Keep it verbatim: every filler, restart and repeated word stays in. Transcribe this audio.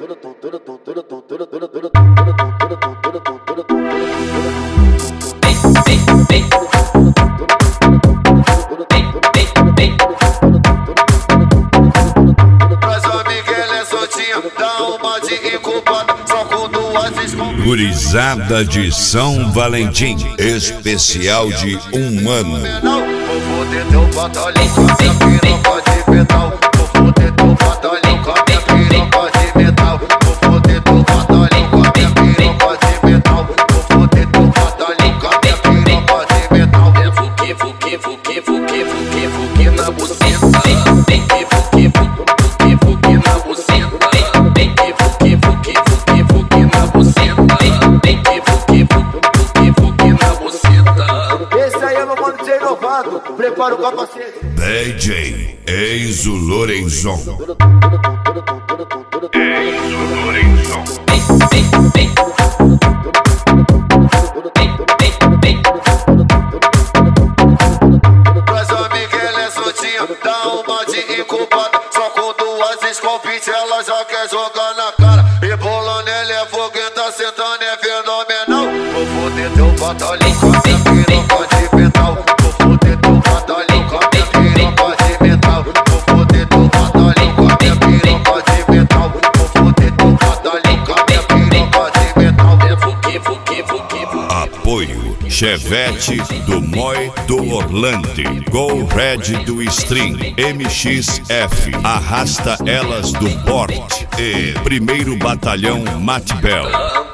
Gurizada de São Valentim, especial de um ano. Vou foder teu batalhão com a minha piroca de metal. Vou foder teu batalhão com a minha piroca de metal. Vou foder teu batalhão com a minha piroca de metal. Vou foder teu batalhão com a minha piroca de metal. É fuque, fuque, fuque, fuque, fuque, fuque na buceta. Vem que fuque, fuque, fuque na buceta. Vem que fuque, fuque, fuque, fuque na buceta. Vem que fuque, fuque, fuque na buceta. Esse aí é meu mano de inovado. Prepara o capacete. D J Enzo Lorenzon. Enzo Lorenzon. Mas a Miguel é soltinha, dá uma de incubada. Só com duas escopite ela já quer jogar na cara. E bolando ele é fogueta, sentando é fenomenal. Vou foder teu batalhão com a minha piroca de metal. Vou foder teu batalhão com a minha piroca de metal. Vou foder teu batalhão com a minha piroca de metal. Vou foder teu batalhão com a minha piroca de metal. É fuque, fuque, fuque, fuque. Apoio Chevette do Moi do Orlando, Go Red do Stream, M X F, Arrasta Elas do Porte e Primeiro Batalhão Matbel.